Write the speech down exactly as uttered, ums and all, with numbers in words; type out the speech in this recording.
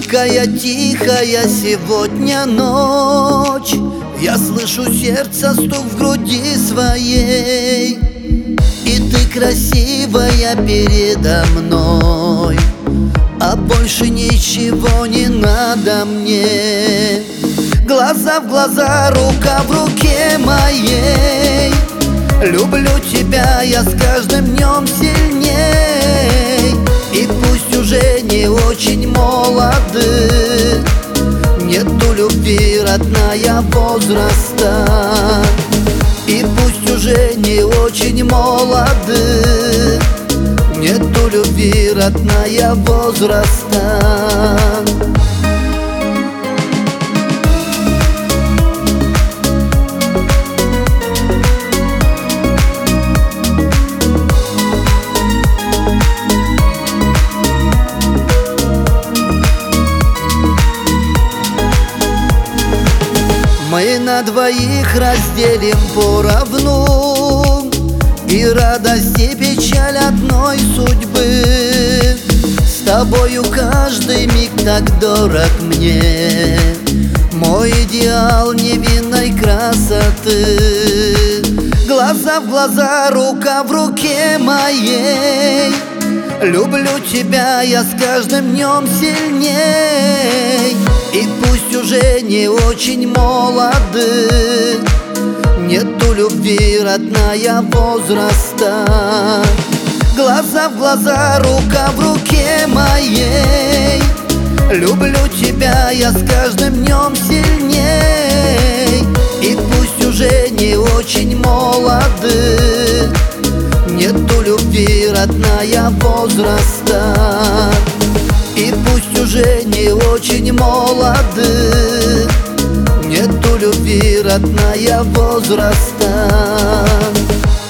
Какая тихая сегодня ночь, я слышу сердце стук в груди своей. И ты красивая передо мной, а больше ничего не надо мне. Глаза в глаза, рука в руке моей. Люблю тебя я с каждым днем сильней. И пусть уже не очень молоды, нету любви, родная, возраста. И пусть уже не очень молоды, нету любви, родная, возраста. Мы на двоих разделим поровну и радость, и печаль одной судьбы. С тобою каждый миг так дорог мне, мой идеал невинной красоты. Глаза в глаза, рука в руке моей. Люблю тебя я с каждым днем сильней. И пусть уже не очень молоды, нету любви, родная, возраста. Глаза в глаза, рука в руке моей. Люблю тебя я с каждым днем сильней. И пусть уже не очень молоды, нету любви, родная, возраста. И пусть уже не очень молоды, нету любви, родная, возраста.